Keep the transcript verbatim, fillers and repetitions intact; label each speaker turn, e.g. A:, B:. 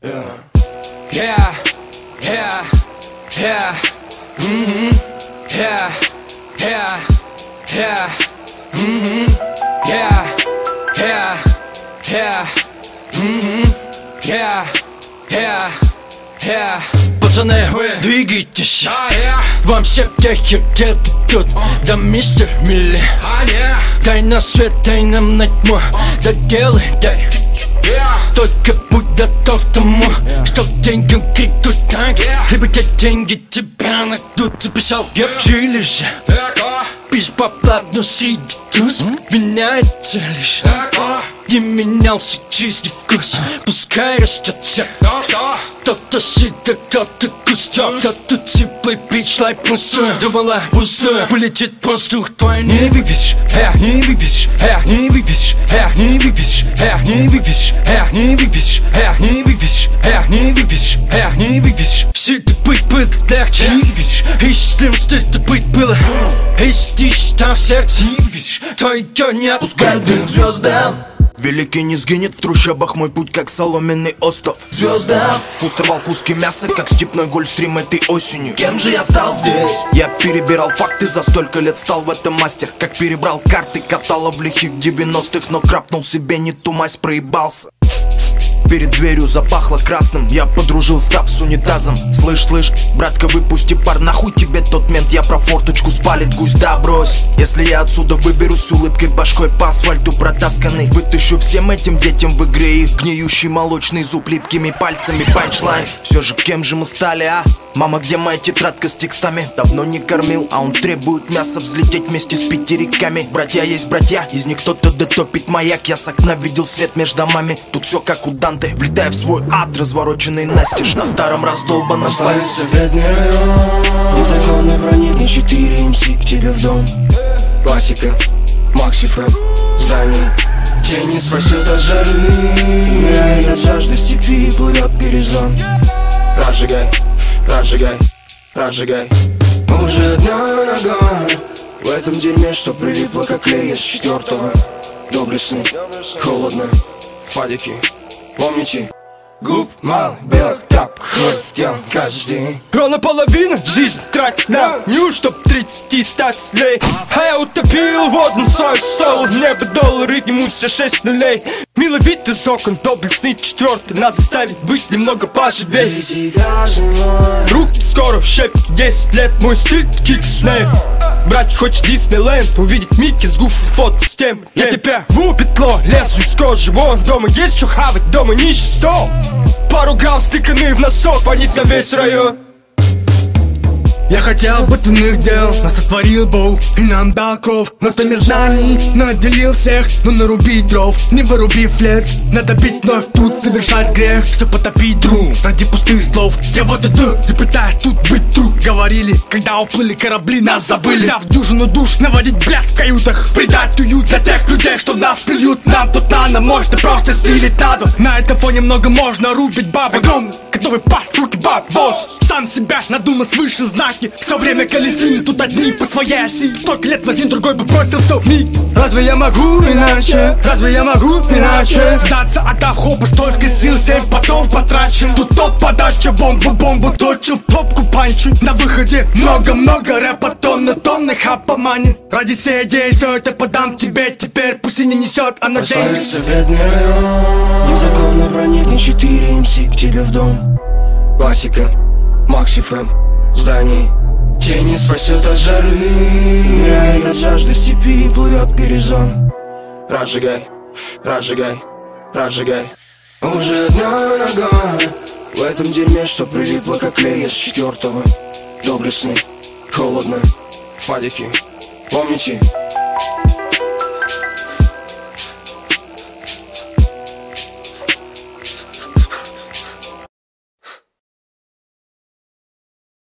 A: Yeah, yeah, yeah, yeah, mm-hmm, yeah, yeah, yeah, mm-hmm, yeah, yeah, yeah, mm-hmm, yeah, yeah, yeah. Пацаны, вы двигайтесь, а, yeah. Вам все птахи где-то тут, да мистер Милли, а, yeah. Дай на свет, дай нам на тьму, да делай, дай, yeah. Только будь готов к тому, yeah. Что деньгам крикнут так, yeah. Либо те деньги тебя найдут. Записал гепчили же, yeah. Бесплатно сидит туз, mm-hmm. Меняется лишь, yeah. Не менялся чистый вкус, пускай растется. Кто-то сидит, кто-то кустом, кто-то теплый пич лайк пустую. Думала пустую, полетит в воздух твой. Не вывезешь, эх, не вывезешь, эх, не вывезешь, эх, не вывезешь, эх, не вывезешь, эх, не вывезешь, эх, не вывезешь, эх, не вывезешь, эх, не вывезешь. Сидит быть было легче, не вывезешь. Если стыдно быть было, если ты там в сердце не вывезешь, то ее нет.
B: Пускай дым звездам великий не сгинет в трущобах мой путь, как соломенный остров. Звезда пустовал куски мяса, как степной гольфстрим этой осенью. Кем же я стал здесь? Я перебирал факты, за столько лет стал в этом мастер. Как перебрал карты, катала в лихих девяностых, но крапнул себе не ту мазь, проебался. Перед дверью запахло красным, я подружил став с унитазом. Слышь, слышь, братка, выпусти пар, нахуй тебе тот мент. Я про форточку спалит гусь, да брось. Если я отсюда выберусь с улыбкой, башкой по асфальту протасканный, вытащу всем этим детям в игре их гниющий молочный зуб липкими пальцами. Панчлайн, все же кем же мы стали, а? Мама, где моя тетрадка с текстами? Давно не кормил, а он требует мяса, взлететь вместе с пятериками. Братья есть братья, из них кто-то дотопит маяк. Я с окна видел свет между домами, тут все как у Данте. Влетая в свой ад, развороченный настежь на старом раздолбанном слайсе.
C: Оставится бедный район, незаконно проникнет четыре эм си к тебе в дом. Классика, Макси Фэм, здание. Тень не спасет от жары, умирает от жажды степи, плывет горизонт. Разжигай, разжигай, разжигай. Уже одна нога в этом дерьме, что прилипло как клей с четвертого. Доблестный, холодно, фадики. Помните, глуп, мал, белок, тап, хлоп, делал каждый день. Ровно половина жизнь тратит на ню, чтоб тридцати стать злей. А я утопил водом свой соул, небо доллары, ему все шесть нулей. Милый вид из окон, доблестный четвертый, нас заставит быть немного поживей. Руки скоро в щепке, десять лет, мой стиль киксней. Братья хочет Диснейленд, увидеть Микки с гуфом, фото с тем. Я тебя в петло, лезу из кожи, вон. Дома есть что хавать, дома нищий стол. Пару грамм стыканы в носок, фонит на весь район.
D: Я хотел батунных дел, но сотворил боу и нам дал кров. Но ты мне знаний наделил всех, но нарубить дров, не вырубив лес. Надо бить вновь тут, совершать грех, все потопить друг ради пустых слов. Я вот иду и пытаюсь тут быть true. Говорили, когда уплыли корабли, нас забыли. Взяв дюжину душ, наводить блеск в каютах, придать уют для тех людей, что нас плюют. Нам тут надо мощно, просто стилить надо. На этом фоне много можно рубить баб огромный, готовый пасть руки баб, босс. Сам себя надумал свыше знаки, все время колесим тут одни по своей оси. Столько лет возник, другой бы бросил все вмиг.
C: Разве я могу иначе? Разве я могу иначе?
D: Сдаться от охопа, столько сил, семь потом потрачен. Тут топ-подача, бомбу-бомбу точим, в попку панчи. На выходе много-много рэпа, тонны тонны хапа манит. Ради всей идеи все это подам тебе теперь, пусть и не несет, а надеюсь.
C: Оставится бедный район, незаконно проникнет четыре эм си к тебе в дом. Классика, Макси Фэм, здание. Тень не спасет от жары, умирает от жажды степи, плывет горизонт. Разжигай, разжигай, разжигай. Уже одна нога в этом дерьме, что прилипло как клей с четвертого. Доблестный, холодно, фадики. Помните,